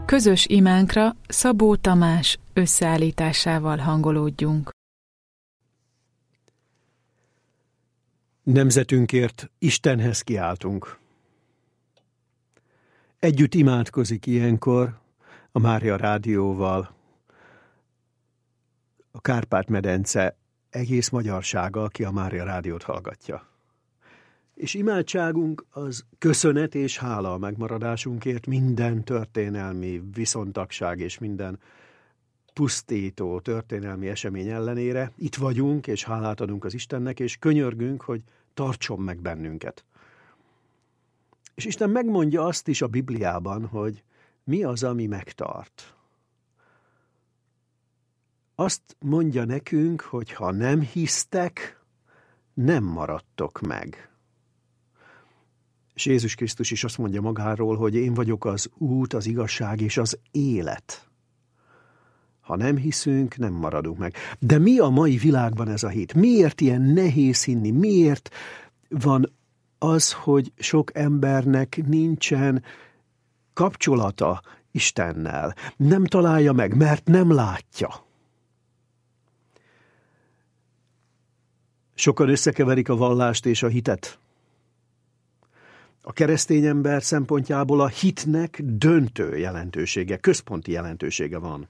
Közös imánkra Szabó Tamás összeállításával hangolódjunk. Nemzetünkért Istenhez kiáltunk. Együtt imádkozik ilyenkor a Mária Rádióval a Kárpát-medence egész magyarsága, aki a Mária Rádiót hallgatja. És imádságunk az köszönet és hála a megmaradásunkért minden történelmi viszontagság és minden pusztító történelmi esemény ellenére. Itt vagyunk, és hálát adunk az Istennek, és könyörgünk, hogy tartson meg bennünket. És Isten megmondja azt is a Bibliában, hogy mi az, ami megtart. Azt mondja nekünk, hogy ha nem hisztek, nem maradtok meg. És Jézus Krisztus is azt mondja magáról, hogy én vagyok az út, az igazság és az élet. Ha nem hiszünk, nem maradunk meg. De mi a mai világban ez a hit? Miért ilyen nehéz hinni? Miért van az, hogy sok embernek nincsen kapcsolata Istennel? Nem találja meg, mert nem látja. Sokan összekeverik a vallást és a hitet. A keresztény ember szempontjából a hitnek döntő jelentősége, központi jelentősége van.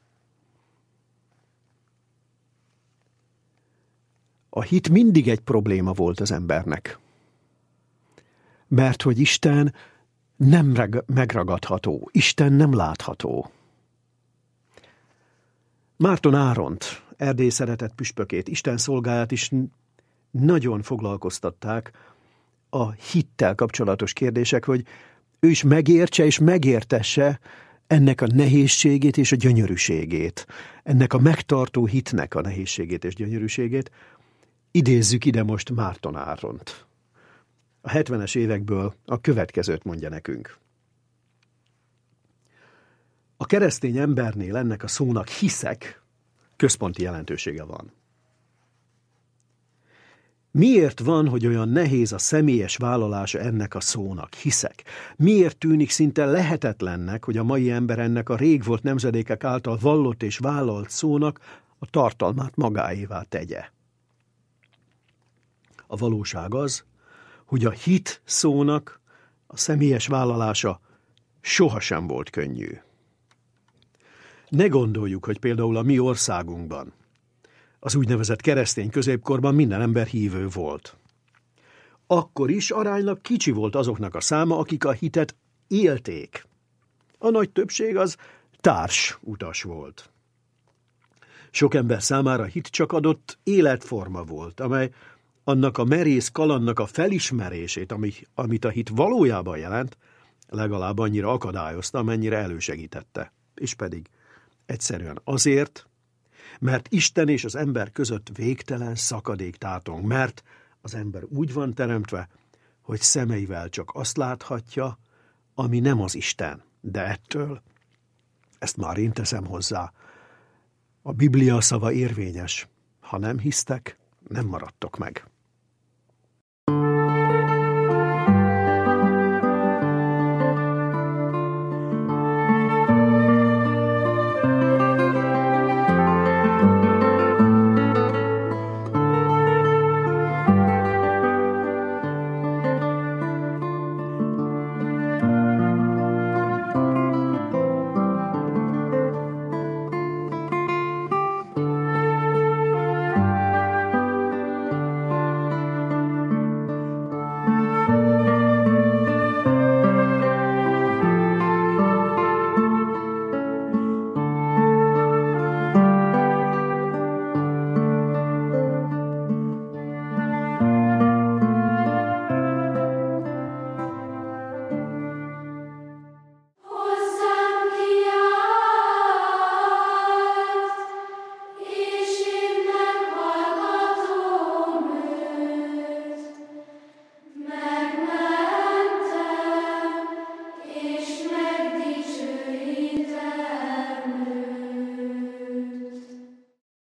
A hit mindig egy probléma volt az embernek. Mert hogy Isten nem megragadható, Isten nem látható. Márton Áront, Erdély szeretett püspökét, Isten szolgáját is nagyon foglalkoztatták a hittel kapcsolatos kérdések, hogy ő is megértse és megértesse ennek a nehézségét és a gyönyörűségét, ennek a megtartó hitnek a nehézségét és gyönyörűségét. Idézzük ide most Márton Áront. A 70-es évekből a következőt mondja nekünk. A keresztény embernél ennek a szónak hiszek központi jelentősége van. Miért van, hogy olyan nehéz a személyes vállalása ennek a szónak, hiszek? Miért tűnik szinte lehetetlennek, hogy a mai ember ennek a rég volt nemzedékek által vallott és vállalt szónak a tartalmát magáévá tegye? A valóság az, hogy a hit szónak a személyes vállalása sohasem volt könnyű. Ne gondoljuk, hogy például a mi országunkban, az úgynevezett keresztény középkorban minden ember hívő volt. Akkor is aránylag kicsi volt azoknak a száma, akik a hitet élték. A nagy többség az társ utas volt. Sok ember számára a hit csak adott életforma volt, amely annak a merész kalandnak a felismerését, amit a hit valójában jelent, legalább annyira akadályozta, amennyire elősegítette. És pedig egyszerűen azért, mert Isten és az ember között végtelen szakadék tátong, mert az ember úgy van teremtve, hogy szemeivel csak azt láthatja, ami nem az Isten. De ettől, ezt már én teszem hozzá, a Biblia szava érvényes. Ha nem hisztek, nem maradtok meg.